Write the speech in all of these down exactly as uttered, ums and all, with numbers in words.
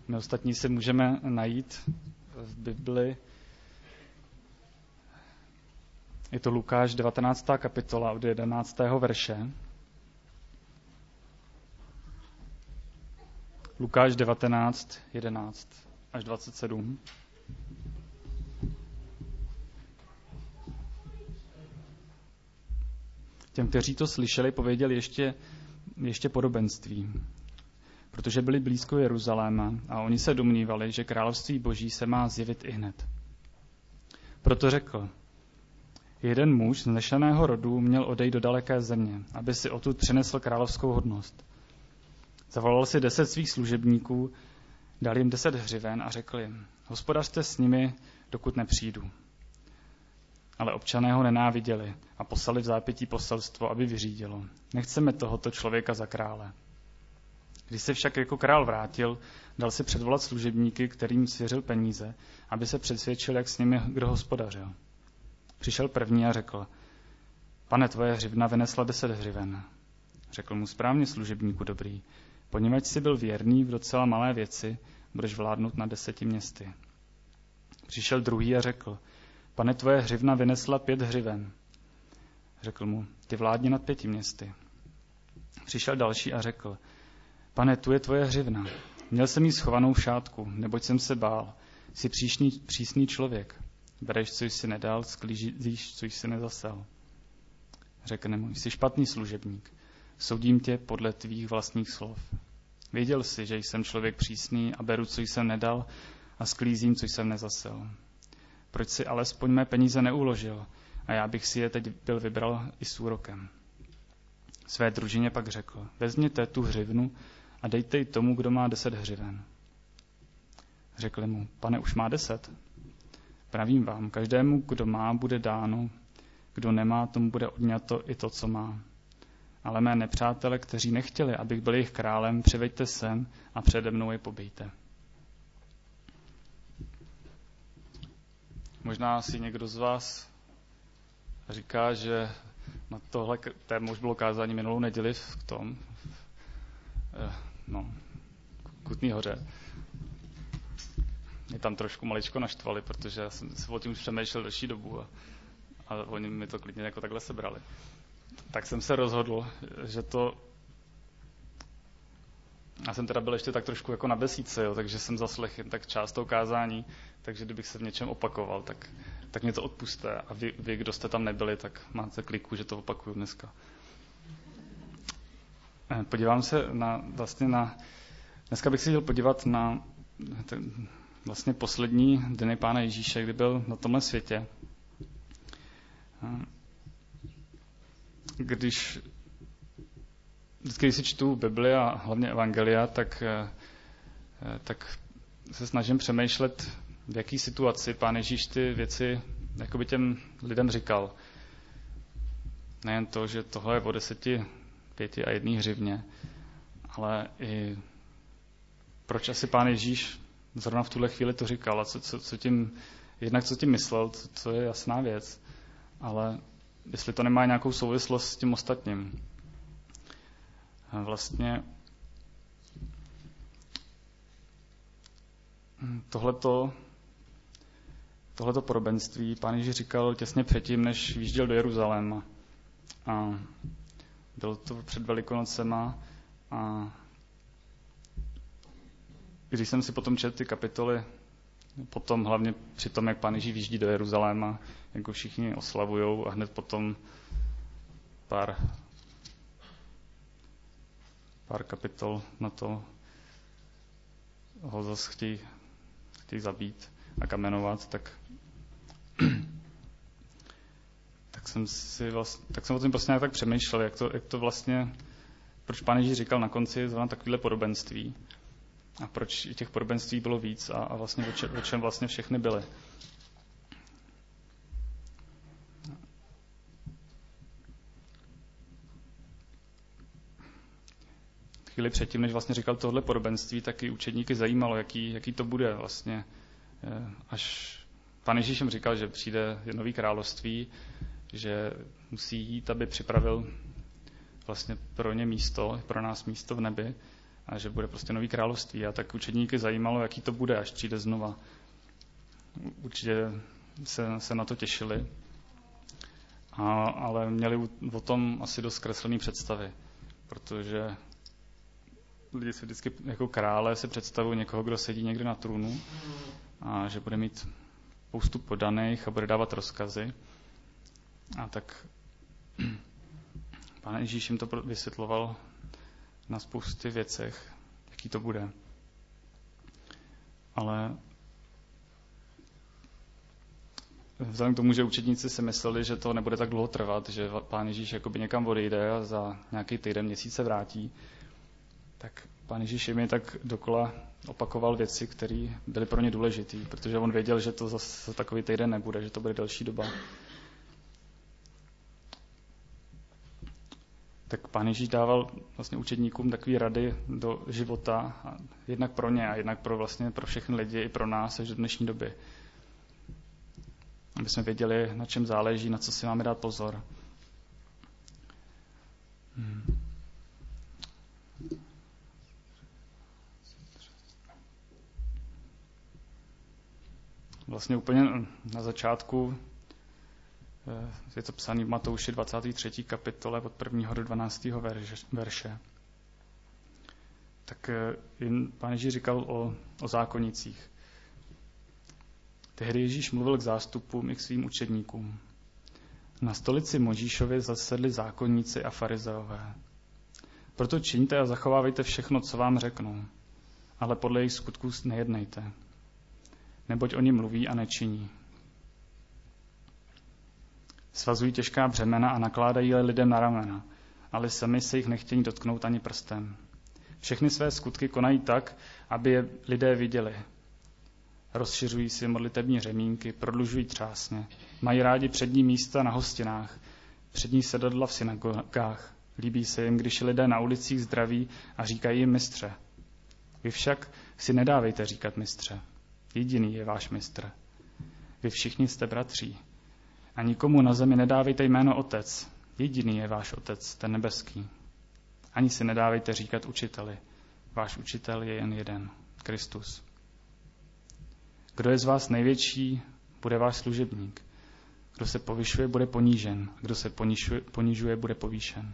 My ostatní si můžeme najít v Bibli. Je to Lukáš devatenáctá kapitola od jedenáctého verše. Lukáš devatenáct, jedenáct až dvacet sedm. Těm, kteří to slyšeli, pověděl ještě, ještě podobenství, protože byli blízko Jeruzaléma a oni se domnívali, že království Boží se má zjevit ihned. Proto řekl, jeden muž z nešaného rodu měl odejít do daleké země, aby si odtud přinesl královskou hodnost. Zavolal si deset svých služebníků, dal jim deset hřiven a řekl jim, hospodařte s nimi, dokud nepřijdu. Ale občané ho nenáviděli a poslali v zápětí poselstvo, aby vyřídilo. Nechceme tohoto člověka za krále. Když se však jako král vrátil, dal si předvolat služebníky, kterým svěřil peníze, aby se přesvědčil, jak s nimi kdo hospodařil. Přišel první a řekl, pane, tvoje hřivna vynesla deset hřiven. Řekl mu, správně, služebníku dobrý, poněvadž jsi byl věrný v docela malé věci, budeš vládnout na deseti městy. Přišel druhý a řekl, pane, tvoje hřivna vynesla pět hřiven. Řekl mu, ty vládni nad pěti městy. Přišel další a řekl, pane, tu je tvoje hřivna. Měl jsem jí schovanou v šátku, neboť jsem se bál. Jsi přísný, přísný člověk. Bereš, co jsi nedal, sklízíš, co jsi nezasel. Řekne mu, jsi špatný služebník. Soudím tě podle tvých vlastních slov. Věděl jsi, že jsem člověk přísný a beru, co jsem nedal a sklízím, co jsem nezasel. Proč si alespoň mé peníze neuložil a já bych si je teď byl vybral i s úrokem. Své družině pak řekl, vezměte tu hřivnu a dejte ji tomu, kdo má deset hřiven. Řekli mu, pane, už má deset. Pravím vám, každému, kdo má, bude dáno, kdo nemá, tomu bude odňato i to, co má. Ale mé nepřátele, kteří nechtěli, abych byl jejich králem, přiveďte sem a přede mnou je pobijte. Možná si někdo z vás říká, že na tohle téma už bylo kázání minulou neděli v tom, no, Kutný Hoře. Mě tam trošku maličko naštvali, protože já jsem se o tím už přemýšlel delší dobu a, a oni mi to klidně jako takhle sebrali. Tak jsem se rozhodl, že to... Já jsem teda byl ještě tak trošku jako na besídce, jo, takže jsem zaslechl jen tak část toho kázání, takže kdybych se v něčem opakoval, tak, tak mě to odpusťte. A vy, vy, kdo jste tam nebyli, tak máte kliku, že to opakuju dneska. Podívám se na, vlastně na... Dneska bych si chtěl podívat na ten, vlastně poslední dny Pána Ježíše, kdy byl na tomhle světě. Když, vždycky, když si čtu Bibli a hlavně Evangelia, tak, tak se snažím přemýšlet, v jaký situaci Pán Ježíš ty věci jakoby těm lidem říkal. Nejen to, že tohle je o deseti, pěti a jedný hřivně, ale i proč asi Pán Ježíš zrovna v tuhle chvíli to říkal a co, co, co tím, jednak co tím myslel, co, co je jasná věc, ale jestli to nemá nějakou souvislost s tím ostatním. Vlastně tohleto, tohleto podobenství Pán Ježíš říkal těsně předtím, než výjížděl do Jeruzaléma. A bylo to před Velikonocema a když jsem si potom četl ty kapitoly, potom hlavně při tom, jak Pán Ježíš výjíždí do Jeruzaléma, jak ho všichni oslavujou a hned potom pár, pár kapitol na to ho zase chtějí, chtějí zabít a kamenovat, tak, tak jsem si vlastně, tak jsem o tom prostě nějak tak přemýšlel, jak to, jak to vlastně, proč Pán Ježíš říkal na konci zrovna takovýhle podobenství a proč těch podobenství bylo víc a, a vlastně o čem, o čem vlastně všechny byly. Chvíli předtím, než vlastně říkal tohle podobenství, tak i učedníky zajímalo, jaký, jaký to bude vlastně. Až Pán Ježíš jim říkal, že přijde nový království, že musí jít, aby připravil vlastně pro ně místo, pro nás místo v nebi, a že bude prostě nový království. A tak učedníky zajímalo, jaký to bude, až přijde znova. Určitě se, se na to těšili, a, ale měli o tom asi dost zkreslený představy, protože lidi si vždycky jako krále si představují někoho, kdo sedí někde na trůnu a že bude mít spoustu podaných a bude dávat rozkazy. A tak Pán Ježíš jim to vysvětloval na spoustě věcech, jaký to bude. Ale vzhledem k tomu, že učedníci si mysleli, že to nebude tak dlouho trvat, že Pán Ježíš jakoby někam odejde a za nějaký týden, měsíc se vrátí, tak Pán Ježíš jim je tak dokola opakoval věci, které byly pro ně důležité, protože on věděl, že to zase takový týden nebude, že to bude delší doba. Tak Pán Ježíš dával vlastně učedníkům takové rady do života, jednak pro ně a jednak pro vlastně pro všechny lidi, i pro nás až do dnešní doby. Aby jsme věděli, na čem záleží, na co si máme dát pozor. Hmm. Vlastně úplně na začátku je to psané v Matouši dvacáté třetí kapitole od prvního do dvanáctého verše. Tak jim Pán Ježíš říkal o, o zákonnicích. Tehdy Ježíš mluvil k zástupům i k svým učedníkům. Na stolici Mojžíšově zasedli zákonníci a farizeové. Proto čiňte a zachovávejte všechno, co vám řeknou, ale podle jejich skutků nejednejte. Neboť oni mluví a nečiní. Svazují těžká břemena a nakládají je lidem na ramena, ale sami se jich nechtějí dotknout ani prstem. Všechny své skutky konají tak, aby je lidé viděli. Rozšiřují si modlitební řemínky, prodlužují třásně, mají rádi přední místa na hostinách, přední sedadla v synagogách. Líbí se jim, když lidé na ulicích zdraví a říkají jim mistře. Vy však si nedávejte říkat mistře. Jediný je váš mistr. Vy všichni jste bratří. A nikomu na zemi nedávejte jméno otec. Jediný je váš otec, ten nebeský. Ani si nedávejte říkat učiteli. Váš učitel je jen jeden, Kristus. Kdo je z vás největší, bude váš služebník. Kdo se povyšuje, bude ponížen. Kdo se ponižuje, ponižuje bude povýšen.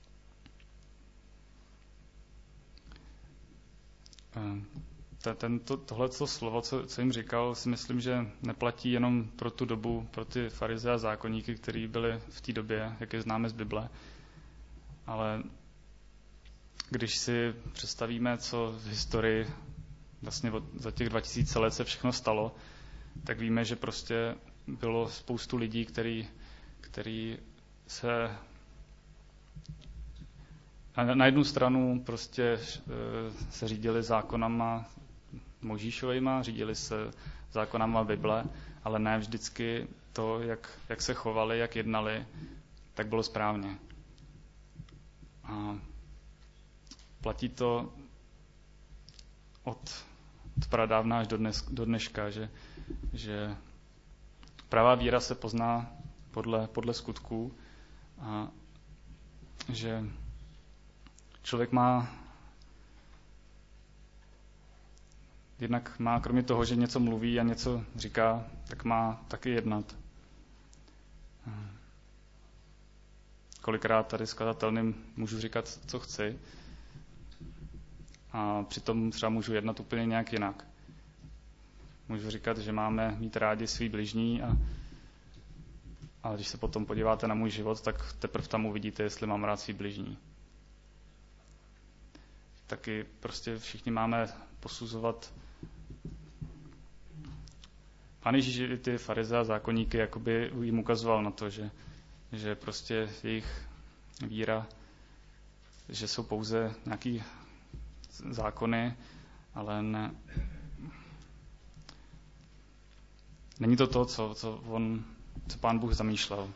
Tento, tohleto slovo, co, co jim říkal, si myslím, že neplatí jenom pro tu dobu, pro ty farize a zákonníky, kteří byli v té době, jak je známe z Bible. Ale když si představíme, co v historii vlastně od, za těch dva tisíce let se všechno stalo, tak víme, že prostě bylo spoustu lidí, který, který se na, na jednu stranu prostě se řídili zákonama Mojžíšovejma, řídili se zákonama Bible, ale ne vždycky to, jak, jak se chovali, jak jednali, tak bylo správně. A platí to od, od pradávna až do, dnes, do dneška, že, že pravá víra se pozná podle, podle skutků a že člověk má jednak má, kromě toho, že něco mluví a něco říká, tak má taky jednat. Kolikrát tady skladatelným můžu říkat, co chci, a přitom třeba můžu jednat úplně nějak jinak. Můžu říkat, že máme mít rádi svý bližní, a, ale když se potom podíváte na můj život, tak teprve tam uvidíte, jestli mám rád svý bližní. Taky prostě všichni máme posuzovat. Pán Ježíš ty farize a zákonníky jakoby jim ukazoval na to, že, že prostě jejich víra, že jsou pouze nějaký zákony, ale ne, není to to, co, co, on, co Pán Bůh zamýšlel.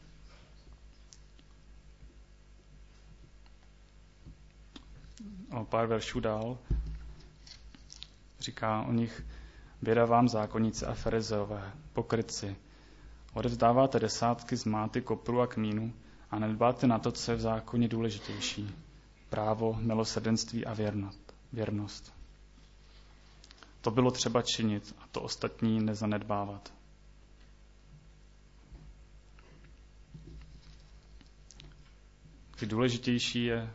O pár veršů dál říká o nich: běda vám, zákonníci a farizeové, pokrytci. Odevzdáváte desátky z máty, kopru a kmínu a nedbáte na to, co je v zákoně důležitější. Právo, milosrdenství a věrnost. věrnost. To bylo třeba činit a to ostatní nezanedbávat. Důležitější je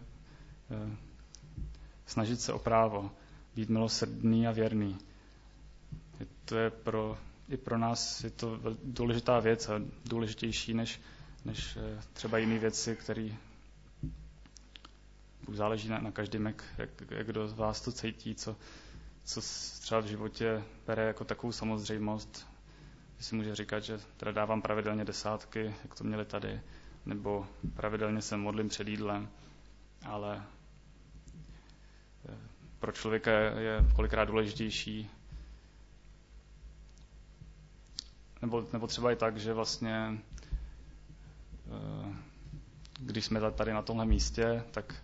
snažit se o právo, být milosrdný a věrný. To je pro, i pro nás je to důležitá věc a důležitější než, než třeba jiné věci, které záleží na, na každém, jak, jak, jak kdo z vás to cítí, co, co třeba v životě bere jako takovou samozřejmost. Že si může říkat, že teda dávám pravidelně desátky, jak to měli tady, nebo pravidelně se modlím před jídlem, ale pro člověka je kolikrát důležitější, nebo, nebo třeba i tak, že vlastně když jsme tady na tomhle místě, tak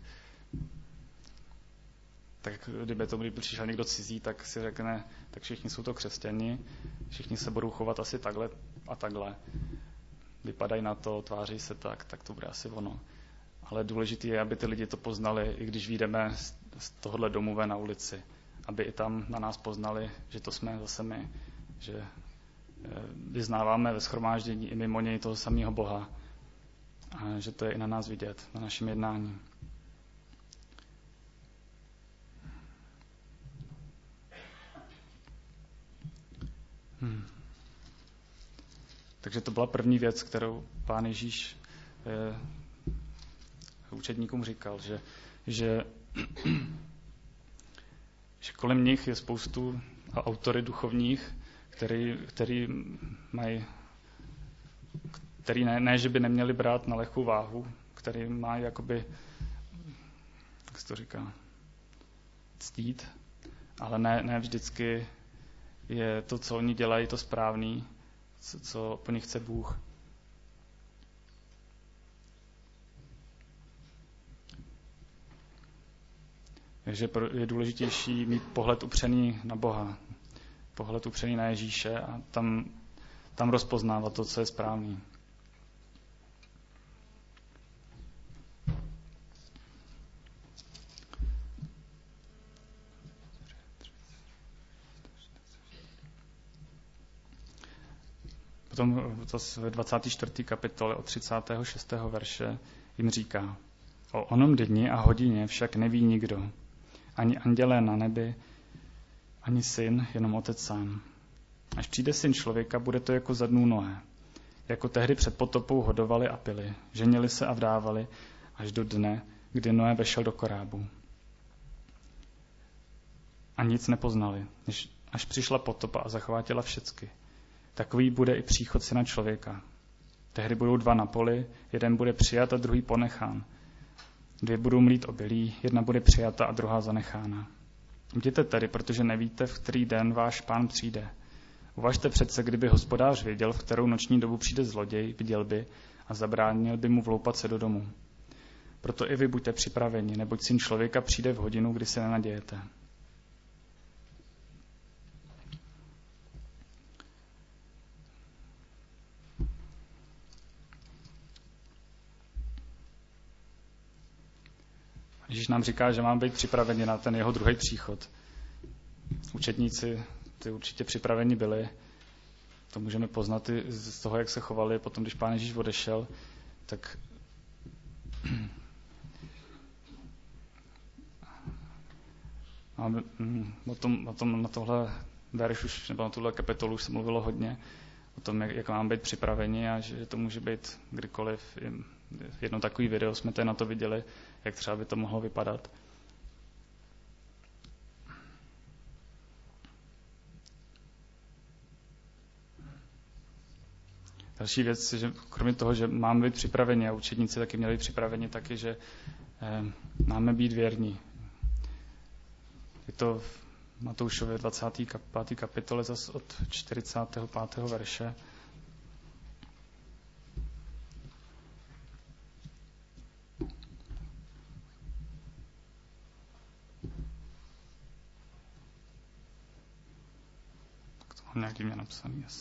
tak kdyby to kdyby přišel někdo cizí, tak si řekne, tak všichni jsou to křesťani, všichni se budou chovat asi takhle a takhle. Vypadají na to, tváří se tak, tak to bude asi ono. Ale důležité je, aby ty lidi to poznali, i když vyjdeme z tohohle domu ven na ulici. Aby i tam na nás poznali, že to jsme zase my. Že vyznáváme ve shromáždění i mimo něj toho samého Boha. A že to je i na nás vidět, na našem jednání. Hmm. Takže to byla první věc, kterou Pán Ježíš eh, učedníkům říkal, že, že, že kolem nich je spoustu autory duchovních, který, který mají, který ne, ne, že by neměli brát na lehkou váhu, který mají jakoby, jak se to říká, ctít, ale ne, ne vždycky je to, co oni dělají, to správný, co, co po nich chce Bůh. Takže je důležitější mít pohled upřený na Boha, pohled upřený na Ježíše a tam, tam rozpoznávat to, co je správný. Potom ve dvacáté čtvrté kapitole od třicátého šestého verše jim říká: o onom dni a hodině však neví nikdo, ani andělé na nebi, ani syn, jenom Otec sám. Až přijde Syn člověka, bude to jako za dnů Noé. Jako tehdy před potopou hodovali a pili, ženili se a vdávali, až do dne, kdy Noé vešel do korábu. A nic nepoznali, než až přišla potopa a zachvátila všecky. Takový bude i příchod Syna člověka. Tehdy budou dva na poli, jeden bude přijat a druhý ponechán. Dvě budou mlít obilí, jedna bude přijata a druhá zanechána. Jděte tedy, protože nevíte, v který den váš Pán přijde. Uvažte přece, kdyby hospodář věděl, v kterou noční dobu přijde zloděj, viděl by a zabránil by mu vloupat se do domu. Proto i vy buďte připraveni, neboť Syn člověka přijde v hodinu, kdy se nenadějete. Ježíš nám říká, že máme být připraveni na ten jeho druhý příchod. Učedníci ty určitě připraveni byli. To můžeme poznat i z toho, jak se chovali. Potom, když Pán Ježíš odešel, tak máme, o tom, o tom na tohle verš už, nebo na tuhle kapitolu už se mluvilo hodně, o tom, jak, jak máme být připraveni a že to může být kdykoliv. Jedno takový video jsme tady na to viděli, jak třeba by to mohlo vypadat. Další věc, že kromě toho, že máme být připraveni a učedníci taky měli být připraveni, taky, že eh, máme být věrní. Je to v Matoušově dvacáté páté kapitole zase od čtyřicátého pátého verše. Tak to mám nějaký mě napsaný asi.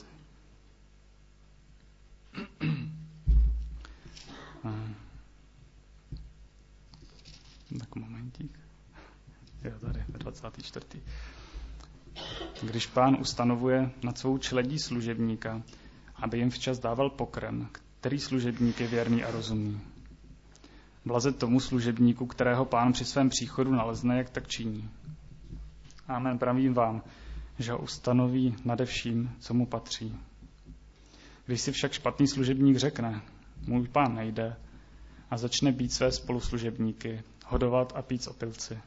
Tak momentík. Jo, tady, ve dvacátý čtvrtý Když Pán ustanovuje nad svou čeledí služebníka, aby jim včas dával pokrm, který služebník je věrný a rozumný. Blaze tomu služebníku, kterého Pán při svém příchodu nalezne, jak tak činí. Amen, pravím vám, že ho ustanoví nade vším, co mu patří. Když si však špatný služebník řekne, můj Pán nejde, a začne být své spoluslužebníky, hodovat a pít z opilci.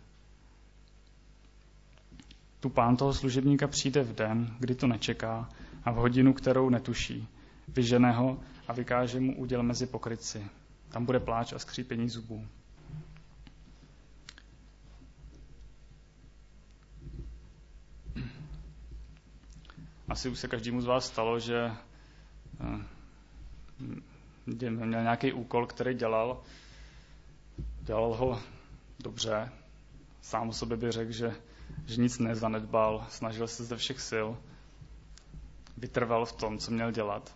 Tu Pán toho služebníka přijde v den, kdy to nečeká, a v hodinu, kterou netuší. Vyžene ho a vykáže mu úděl mezi pokrytci. Tam bude pláč a skřípění zubů. Asi už se každému z vás stalo, že měl nějaký úkol, který dělal. Dělal ho dobře. Sám o sobě by řekl, že, že nic nezanedbal. Snažil se ze všech sil. Vytrval v tom, co měl dělat.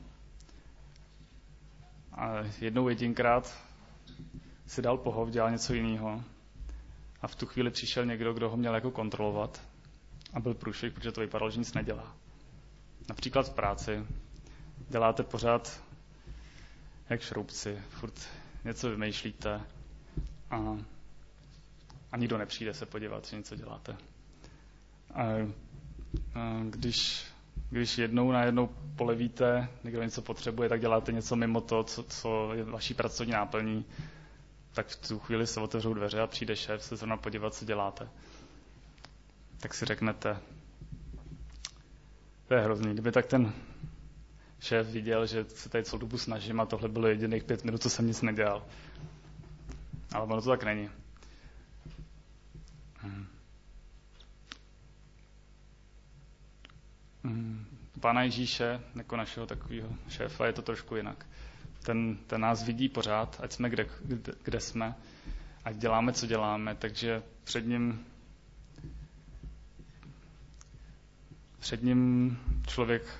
A jednou jedinkrát si dal pohov, dělal něco jiného. A v tu chvíli přišel někdo, kdo ho měl jako kontrolovat. A byl průšvih, protože to vypadalo, že nic nedělá. Například v práci. Děláte pořád jak šroubci. Furt něco vymýšlíte. A, a nikdo nepřijde se podívat, že něco děláte. A, a když... Když jednou najednou polevíte, někdo něco potřebuje, tak děláte něco mimo to, co, co je vaší pracovní náplní, tak v tu chvíli se otevřou dveře a přijde šéf se zrovna podívat, co děláte. Tak si řeknete, to je hrozný. Kdyby tak ten šéf viděl, že se tady celou dobu snažím a tohle bylo jediných pět minut, co jsem nic nedělal. Ale ono to tak není. Hmm. Pána Ježíše, jako našeho takového šéfa, je to trošku jinak. Ten, ten nás vidí pořád, ať jsme kde, kde, kde jsme, ať děláme, co děláme, takže před ním před ním člověk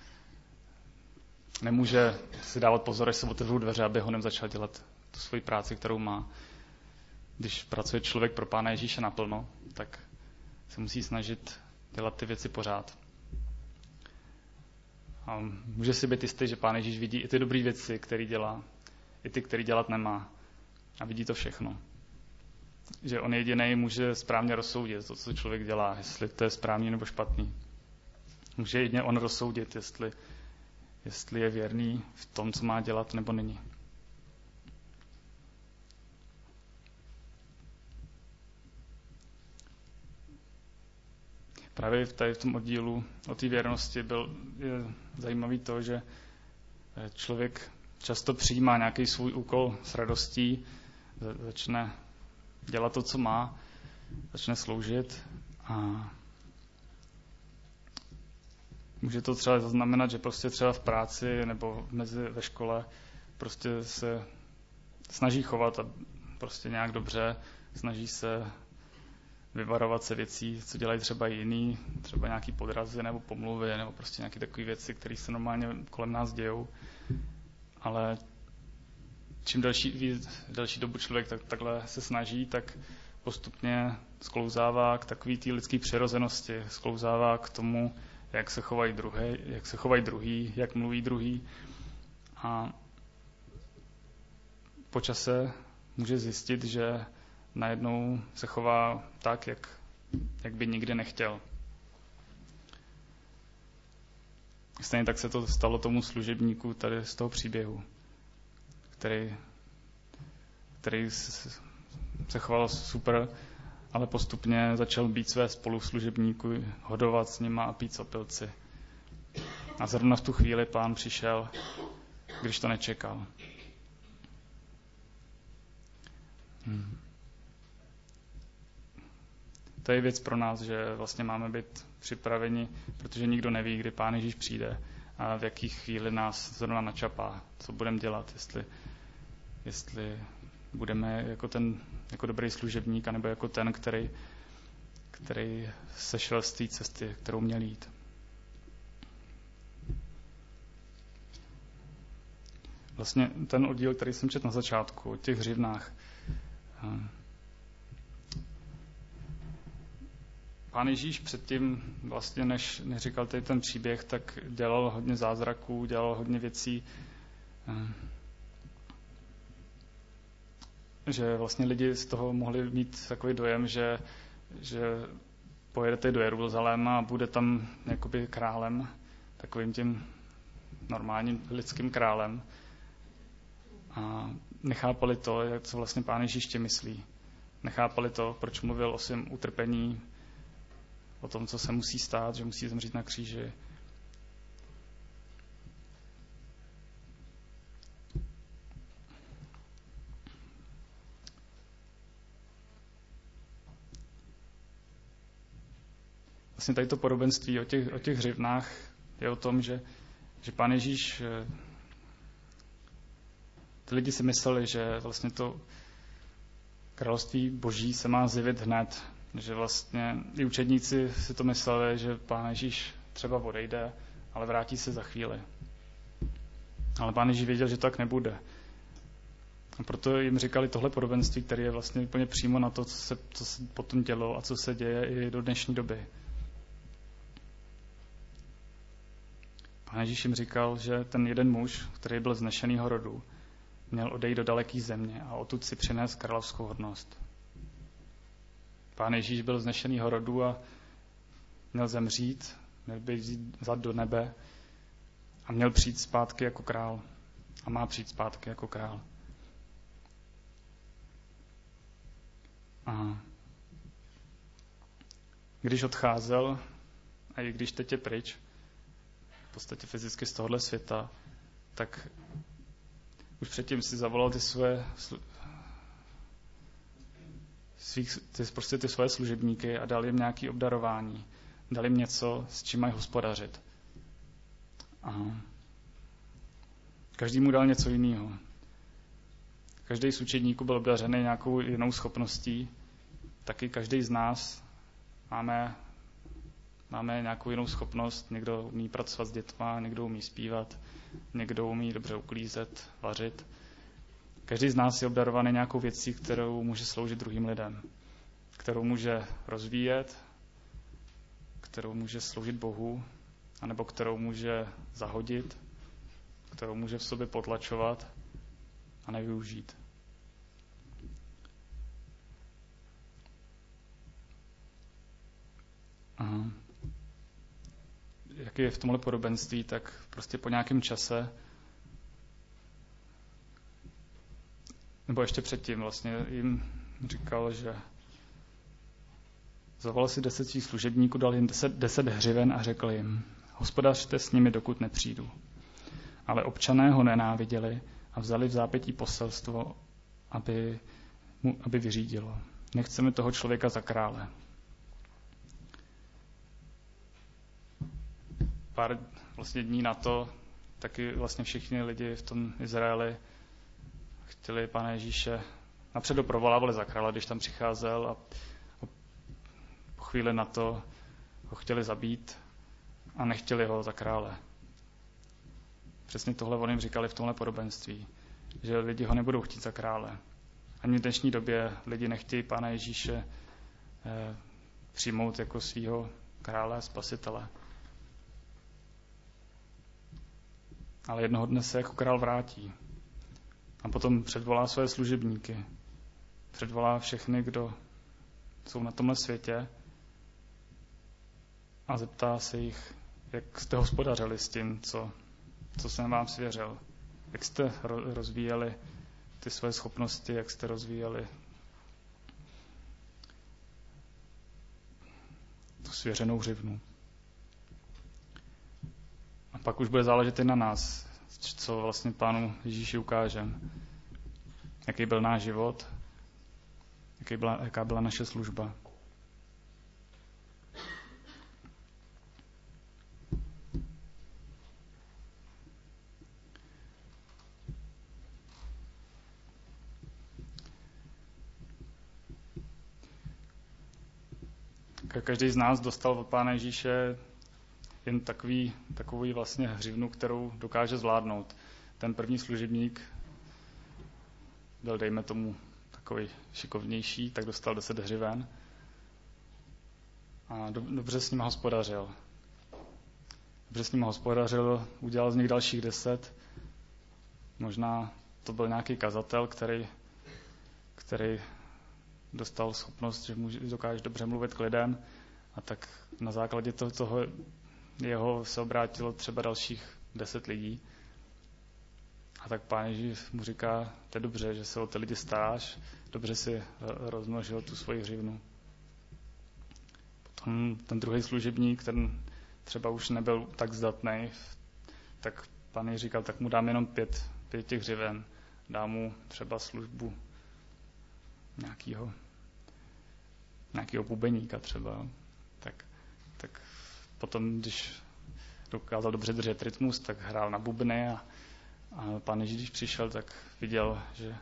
nemůže si dávat pozor, až se otevřou dveře, aby ho nezačal dělat tu svoji práci, kterou má. Když pracuje člověk pro Pána Ježíše naplno, tak se musí snažit dělat ty věci pořád. A může si být jistý, že Pán Ježíš vidí i ty dobré věci, které dělá, i ty, které dělat nemá. A vidí to všechno. Že on jedinej může správně rozsoudit to, co člověk dělá, jestli to je správný nebo špatný. Může jedině on rozsoudit, jestli, jestli je věrný v tom, co má dělat, nebo není. Právě tady v tom oddílu o té věrnosti byl je zajímavý to, že člověk často přijímá nějaký svůj úkol s radostí, začne dělat to, co má, začne sloužit a může to třeba znamenat, že prostě třeba v práci nebo mezi ve škole prostě se snaží chovat a prostě nějak dobře, snaží se vyvarovat se věcí, co dělají třeba jiný, třeba nějaký podrazy nebo pomluvy, nebo prostě nějaké takové věci, které se normálně kolem nás dějou. Ale čím další, další dobu člověk tak, takhle se snaží, tak postupně sklouzává k takové té lidské přirozenosti, sklouzává k tomu, jak se chovají druhý, jak se chovají druhý, jak mluví druhý. A po čase může zjistit, že najednou se chová tak, jak, jak by nikdy nechtěl. Stejně tak se to stalo tomu služebníku tady z toho příběhu, který, který se choval super, ale postupně začal být své spoluslužebníky, hodovat s nima a pít z opilci. A zrovna v tu chvíli Pán přišel, když to nečekal. Hmm. To je věc pro nás, že vlastně máme být připraveni, protože nikdo neví, kdy Pán Ježíš přijde a v jaký chvíli nás zrovna načapá, co budeme dělat, jestli, jestli budeme jako ten jako dobrý služebník, anebo jako ten, který, který sešel z té cesty, kterou měl jít. Vlastně ten oddíl, který jsem četl na začátku, o těch hřivnách, Pán Ježíš předtím, vlastně než neříkal tady ten příběh, tak dělal hodně zázraků, dělal hodně věcí, že vlastně lidi z toho mohli mít takový dojem, že, že pojedete do Jeruzaléma a bude tam jakoby králem, takovým tím normálním lidským králem. A nechápali to, jak co vlastně Pán Ježíš tím myslí. Nechápali to, proč mluvil o svém utrpení, o tom, co se musí stát, že musí zemřít na kříži. Vlastně tady to podobenství o těch, o těch hřivnách je o tom, že, že Pán Ježíš, ty lidi si mysleli, že vlastně to království Boží se má zjevit hned, že vlastně i učedníci si to mysleli, že Pán Ježíš třeba odejde, ale vrátí se za chvíli. Ale Pán Ježíš věděl, že to tak nebude. A proto jim říkali tohle podobenství, které je vlastně úplně přímo na to, co se, co se potom dělo a co se děje i do dnešní doby. Pán Ježíš jim říkal, že ten jeden muž, který byl z nešenýho rodu, měl odejít do daleké země a odtud si přinést královskou hodnost. Pán Ježíš byl z nešenýho rodu a měl zemřít, měl být vzat do nebe a měl přijít zpátky jako král. A má přijít zpátky jako král. A když odcházel, a i když teď je pryč, v podstatě fyzicky z tohohle světa, tak už předtím si zavolal ty svoje svých, ty, prostě ty svoje služebníky a dal jim nějaké obdarování. Dal jim něco, s čím mají hospodařit. A každý mu dal něco jiného. Každý z učedníků byl obdařený nějakou jinou schopností. Taky každý z nás máme, máme nějakou jinou schopnost. Někdo umí pracovat s dětma, někdo umí zpívat, někdo umí dobře uklízet, vařit. Každý z nás je obdarovaný nějakou věcí, kterou může sloužit druhým lidem. Kterou může rozvíjet, kterou může sloužit Bohu, anebo kterou může zahodit, kterou může v sobě potlačovat a nevyužít. Aha. Jak je v tomhle podobenství, tak prostě po nějakém čase, nebo ještě předtím vlastně jim říkal, že zavolal si deset svých služebníků, dal jim deset, deset hřiven a řekl jim, hospodařte s nimi, dokud nepřijdu. Ale občané ho nenáviděli a vzali v zápětí poselstvo, aby, mu, aby vyřídilo. Nechceme toho člověka za krále. Pár vlastně dní na to taky vlastně všichni lidi v tom Izraeli chtěli Pána Ježíše napředu provolávali za krále, když tam přicházel a po chvíli na to ho chtěli zabít a nechtěli ho za krále. Přesně tohle oni jim říkali v tomhle podobenství, že lidi ho nebudou chtít za krále. Ani v dnešní době lidi nechtějí Pána Ježíše eh, přijmout jako svýho krále a spasitele. Ale jednoho dne se jako král vrátí. A potom předvolá své služebníky. Předvolá všechny, kdo jsou na tomhle světě a zeptá se jich, jak jste hospodařili s tím, co, co jsem vám svěřil. Jak jste rozvíjeli ty své schopnosti, jak jste rozvíjeli tu svěřenou hřivnu. A pak už bude záležet i na nás, co vlastně Pánu Ježíši ukážeme. Jaký byl náš život, jaký byla, jaká byla naše služba. Každý z nás dostal od Pána Ježíše jen takový, takový vlastně hřivnu, kterou dokáže zvládnout. Ten první služebník byl, dejme tomu, takový šikovnější, tak dostal deset hřiven. a do, dobře s nimi hospodařil. Dobře s nimi hospodařil, udělal z nich dalších deset. Možná to byl nějaký kazatel, který, který dostal schopnost, že může, dokáže dobře mluvit k lidem, a tak na základě toho, toho jeho se obrátilo třeba dalších deset lidí. A tak Pán Ježíš mu říká, to je dobře, že se o ty lidi staráš, dobře si rozmnožil tu svoji hřivnu. Potom ten druhý služebník, ten třeba už nebyl tak zdatný, tak Pán Ježíš říkal, tak mu dám jenom pět, pět těch hřiven, dám mu třeba službu nějakého nějakého bubeníka třeba. Tak, tak potom, když dokázal dobře držet rytmus, tak hrál na bubny a, a Pán Ježíš, když přišel, tak viděl, že,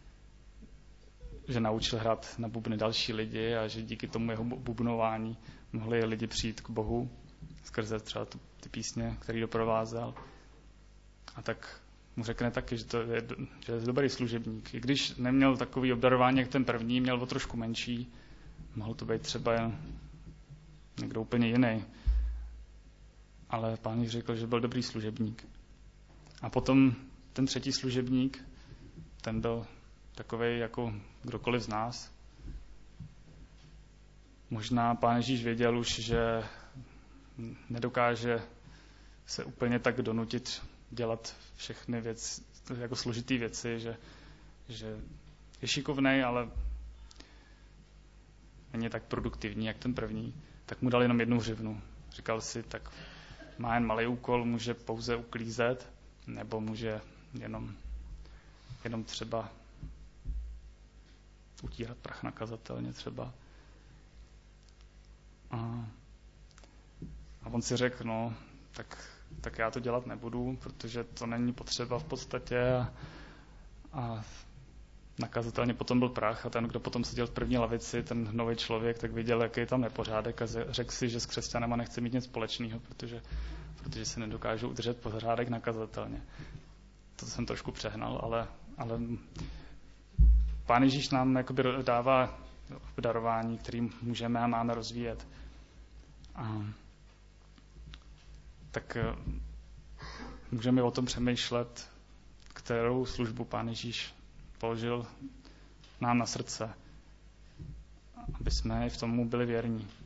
že naučil hrát na bubny další lidi a že díky tomu jeho bubnování mohli lidi přijít k Bohu skrze třeba tu, ty písně, který doprovázel. A tak mu řekne taky, že to je, že je dobrý služebník. I když neměl takový obdarování, jak ten první, měl o trošku menší, mohl to být třeba jen někdo úplně jiný. Ale Pán Ježíš řekl, že byl dobrý služebník. A potom ten třetí služebník, ten byl takovej jako kdokoliv z nás. Možná Pán Ježíš věděl už, že nedokáže se úplně tak donutit dělat všechny věci, jako složitý věci, že, že je šikovnej, ale není tak produktivní, jak ten první, tak mu dal jenom jednu hřivnu. Říkal si, tak má jen malý úkol, může pouze uklízet, nebo může jenom, jenom třeba utírat prach na kazatelně třeba. A, a on si řekl, no, tak, tak já to dělat nebudu, protože to není potřeba v podstatě. A, a nakazatelně potom byl prach a ten, kdo potom seděl v první lavici, ten nový člověk, tak viděl, jaký je tam nepořádek a řekl si, že s křesťanema nechce mít nic společného, protože, protože si nedokážou udržet pořádek nakazatelně. To jsem trošku přehnal, ale, ale Pán Ježíš nám jakoby dává darování, kterým můžeme a máme rozvíjet. A tak můžeme o tom přemýšlet, kterou službu Pán Ježíš položil nám na srdce, aby jsme i v tomu byli věrní.